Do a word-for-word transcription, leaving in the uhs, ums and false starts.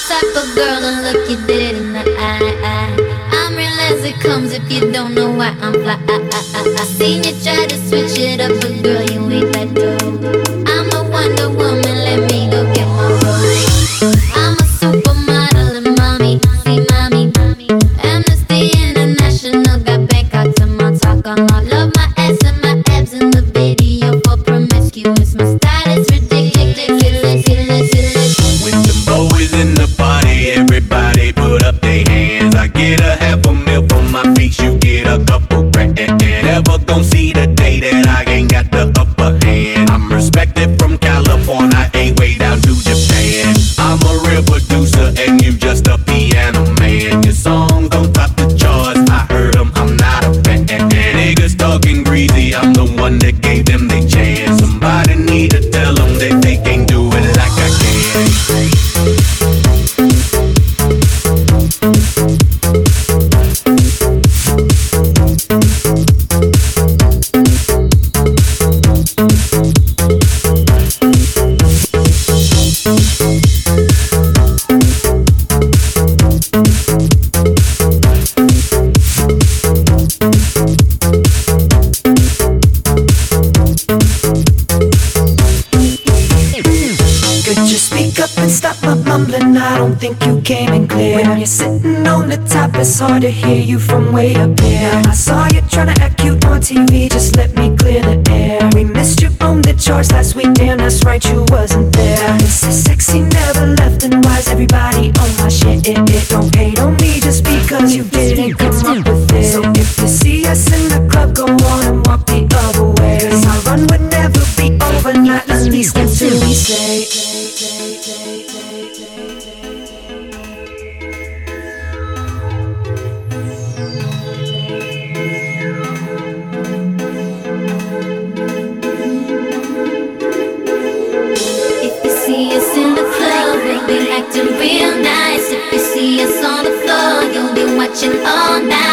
type of girl to look you dead in the eye. I'm real as it comes if you don't know why I'm fly. I, I, I, I seen you try to switch it up, but girl, you ain't that dope. I'm a Wonder Woman, let me go get my rose. I'm a supermodel and mommy, see mommy. Amnesty International got Bangkok to my talk on all. Love my ass and my abs in the video for promiscuous. My style is ridiculous. When the boys in the party, everybody put up their hands. I get a half a mil for my feet, you get a couple grand. Never gon' see the day that I ain't got the upper hand. I'm respected from California, ain't way down to Japan. I'm a real producer and you just a piano man. Your songs don't top the charts, I heard them, I'm not a fan. Niggas talking greasy, I'm the one that gave them their chance. Somebody need to tell them that they can't do it like I can. I don't think you came in clear. When you're sitting on the top, it's hard to hear you from way up here. I saw you tryna act cute on T V, just let me clear the air. We missed you on the charts last week, damn that's right, you wasn't there. This is sexy, never left, and why's everybody on my shit? It, it don't hate on me just because you didn't come up with it. So if you see us in the club, go on and walk the other way. Cause our run would never be over, not at least until we say acting real nice. If you see us on the floor, you'll be watching all night.